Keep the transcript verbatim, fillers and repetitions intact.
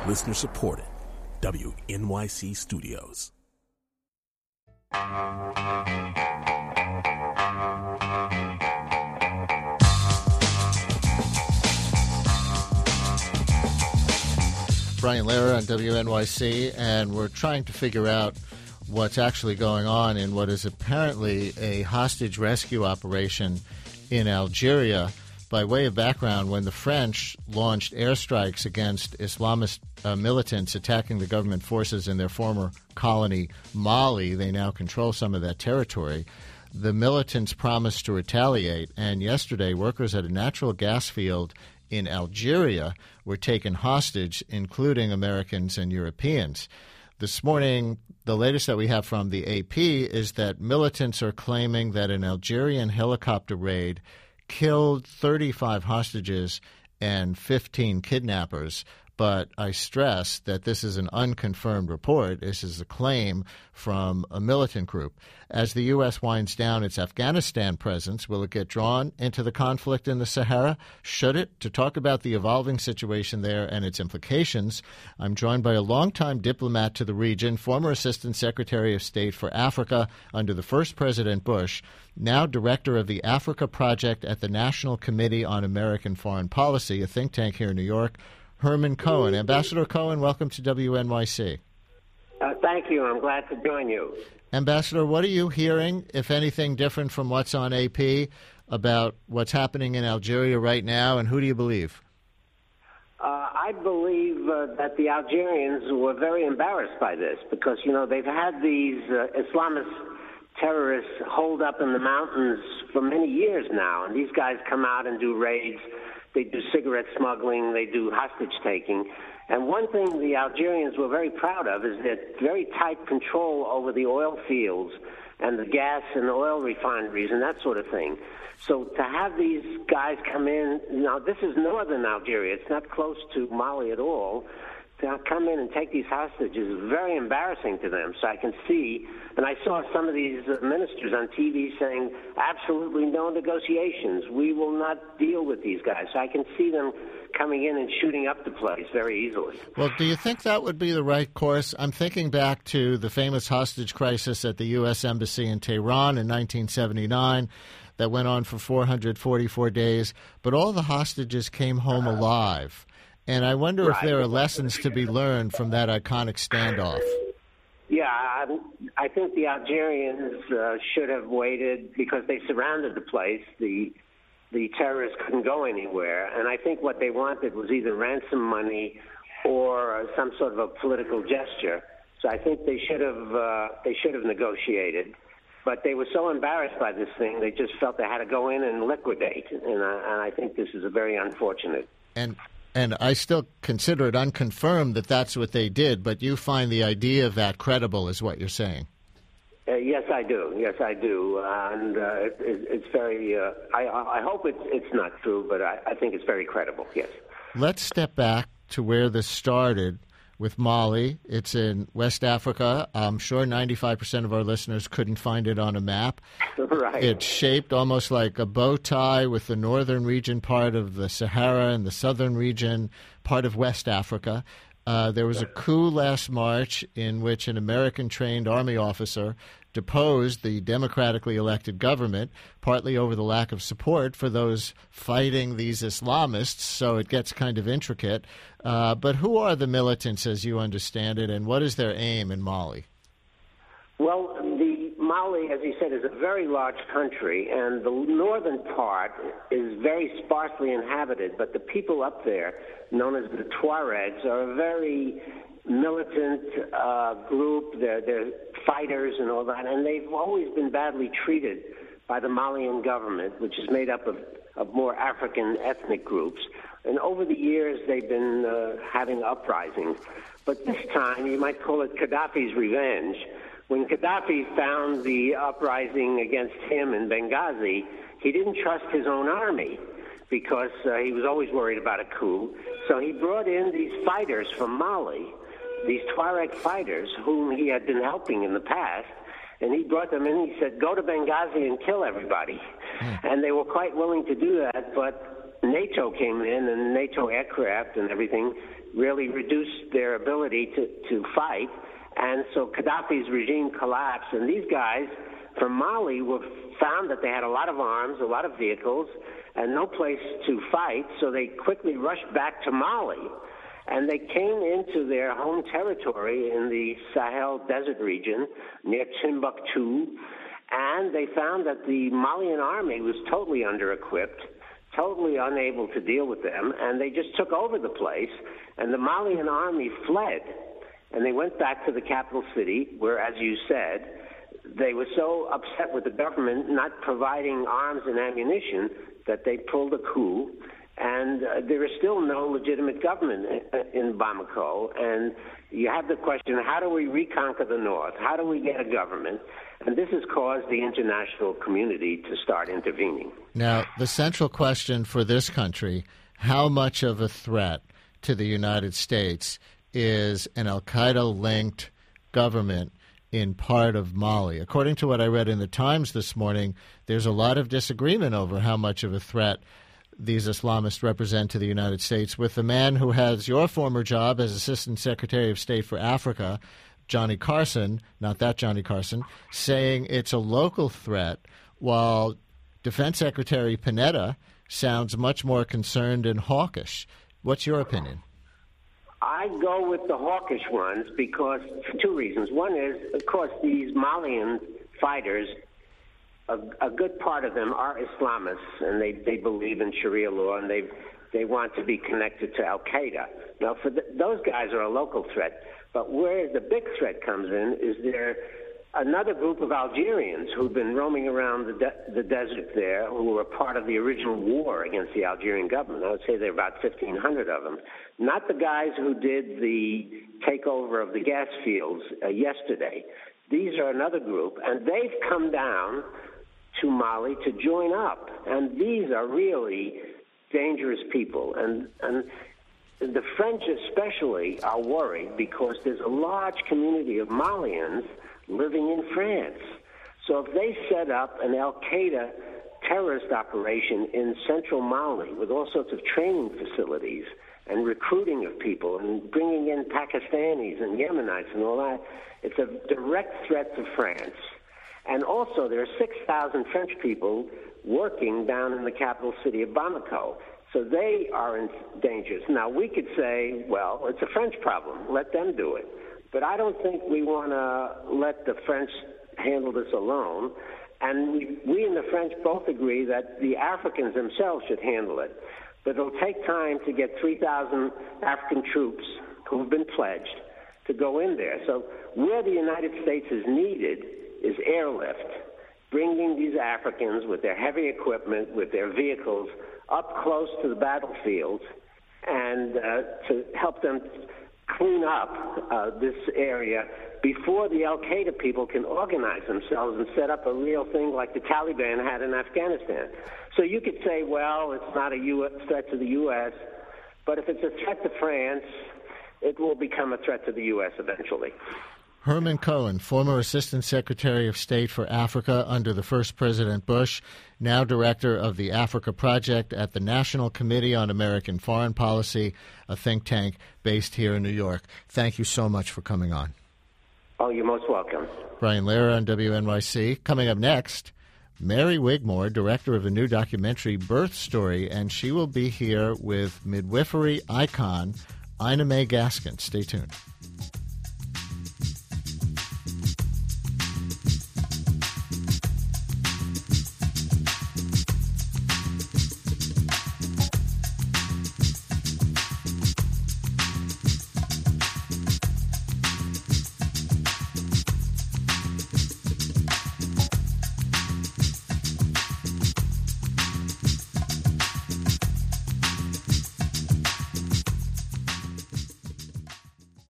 Listener supported. W N Y C Studios. Brian Lehrer on W N Y C, and we're trying to figure out what's actually going on in what is apparently a hostage rescue operation in Algeria. By way of background, when the French launched airstrikes against Islamist uh, militants attacking the government forces in their former colony, Mali, they now control some of that territory. The militants promised to retaliate, and yesterday workers at a natural gas field in Algeria were taken hostage, including Americans and Europeans. This morning, the latest that we have from the A P is that militants are claiming that an Algerian helicopter raid killed thirty-five hostages and fifteen kidnappers. But I stress that this is an unconfirmed report. This is a claim from a militant group. As the U S winds down its Afghanistan presence, will it get drawn into the conflict in the Sahara? Should it? To talk about the evolving situation there and its implications, I'm joined by a longtime diplomat to the region, former Assistant Secretary of State for Africa under the first President Bush, now Director of the Africa Project at the National Committee on American Foreign Policy, a think tank here in New York, Herman Cohen. Ambassador Cohen, welcome to W N Y C. Uh, thank you. I'm glad to join you. Ambassador, what are you hearing, if anything, different from what's on A P about what's happening in Algeria right now, and who do you believe? Uh, I believe uh, that the Algerians were very embarrassed by this because, you know, they've had these uh, Islamist terrorists holed up in the mountains for many years now, and these guys come out and do raids. They do cigarette smuggling. They do hostage-taking. And one thing the Algerians were very proud of is their very tight control over the oil fields and the gas and oil refineries and that sort of thing. So to have these guys come in, now this is northern Algeria. It's not close to Mali at all. To come in and take these hostages is very embarrassing to them. So I can see, and I saw some of these ministers on T V saying, absolutely no negotiations. We will not deal with these guys. So I can see them coming in and shooting up the place very easily. Well, do you think that would be the right course? I'm thinking back to the famous hostage crisis at the U S Embassy in Tehran in nineteen seventy-nine that went on for four hundred forty-four days, but all the hostages came home alive. And I wonder right. if there are lessons to be learned from that iconic standoff. Yeah, I, I think the Algerians uh, should have waited because they surrounded the place. The the terrorists couldn't go anywhere. And I think what they wanted was either ransom money or uh, some sort of a political gesture. So I think they should have uh, they should have negotiated. But they were so embarrassed by this thing, they just felt they had to go in and liquidate. And I, and I think this is a very unfortunate. And And I still consider it unconfirmed that that's what they did, but you find the idea of that credible is what you're saying. Uh, yes, I do. Yes, I do. Uh, and uh, it, it, it's very, uh, I, I hope it's, it's not true, but I, I think it's very credible, yes. Let's step back to where this started with Mali. It's in West Africa. I'm sure ninety-five percent of our listeners couldn't find it on a map. Right. It's shaped almost like a bow tie with the northern region part of the Sahara and the southern region part of West Africa. Uh, there was a coup last March in which an American-trained army officer deposed the democratically elected government, partly over the lack of support for those fighting these Islamists, so it gets kind of intricate. Uh, but who are the militants, as you understand it, and what is their aim in Mali? Well, the Mali, as you said, is a very large country, and the northern part is very sparsely inhabited, but the people up there, known as the Tuaregs, are a very militant uh, group. They're, they're fighters and all that, and they've always been badly treated by the Malian government, which is made up of, of more African ethnic groups. And over the years, they've been uh, having uprisings. But this time, you might call it Gaddafi's revenge. When Gaddafi found the uprising against him in Benghazi, he didn't trust his own army because uh, he was always worried about a coup. So he brought in these fighters from Mali, these Tuareg fighters whom he had been helping in the past, and he brought them in. He said, go to Benghazi and kill everybody. Mm. And they were quite willing to do that, but NATO came in, and NATO aircraft and everything really reduced their ability to, to fight. And so Gaddafi's regime collapsed, and these guys from Mali were found that they had a lot of arms, a lot of vehicles, and no place to fight, so they quickly rushed back to Mali. And they came into their home territory in the Sahel Desert region near Timbuktu, and they found that the Malian army was totally under-equipped, totally unable to deal with them, and they just took over the place, and the Malian army fled. And they went back to the capital city, where, as you said, they were so upset with the government not providing arms and ammunition that they pulled a coup. And uh, there is still no legitimate government in, in Bamako. And you have the question, how do we reconquer the north? How do we get a government? And this has caused the international community to start intervening. Now, the central question for this country, how much of a threat to the United States is an al-Qaeda-linked government in part of Mali? According to what I read in the Times this morning, there's a lot of disagreement over how much of a threat these Islamists represent to the United States, with the man who has your former job as Assistant Secretary of State for Africa, Johnny Carson, not that Johnny Carson, saying it's a local threat, while Defense Secretary Panetta sounds much more concerned and hawkish. What's your opinion? I go with the hawkish ones because for two reasons. One is, of course, these Malian fighters, a, a good part of them are Islamists, and they, they believe in Sharia law, and they they want to be connected to Al-Qaeda. Now, for the, those guys are a local threat, but where the big threat comes in is there another group of Algerians who've been roaming around the, de- the desert there, who were part of the original war against the Algerian government. I would say there are about fifteen hundred of them. Not the guys who did the takeover of the gas fields uh, yesterday. These are another group, and they've come down to Mali to join up. And these are really dangerous people. And, and the French especially are worried because there's a large community of Malians living in France. So if they set up an al-Qaeda terrorist operation in central Mali with all sorts of training facilities and recruiting of people and bringing in Pakistanis and Yemenites and all that, it's a direct threat to France. And also there are six thousand French people working down in the capital city of Bamako. So they are in danger. Now, we could say, well, it's a French problem. Let them do it. But I don't think we want to let the French handle this alone. And we, we and the French both agree that the Africans themselves should handle it. But it'll take time to get three thousand African troops who have been pledged to go in there. So where the United States is needed is airlift, bringing these Africans with their heavy equipment, with their vehicles, up close to the battlefields and uh, to help them clean up uh, this area before the al-Qaeda people can organize themselves and set up a real thing like the Taliban had in Afghanistan. So you could say, well, it's not a U S threat to the U S, but if it's a threat to France, it will become a threat to the U S eventually. Herman Cohen, former Assistant Secretary of State for Africa under the first President Bush, now Director of the Africa Project at the National Committee on American Foreign Policy, a think tank based here in New York. Thank you so much for coming on. Oh, you're most welcome. Brian Lehrer on W N Y C. Coming up next, Mary Wigmore, director of a new documentary, Birth Story, and she will be here with midwifery icon Ina May Gaskin. Stay tuned.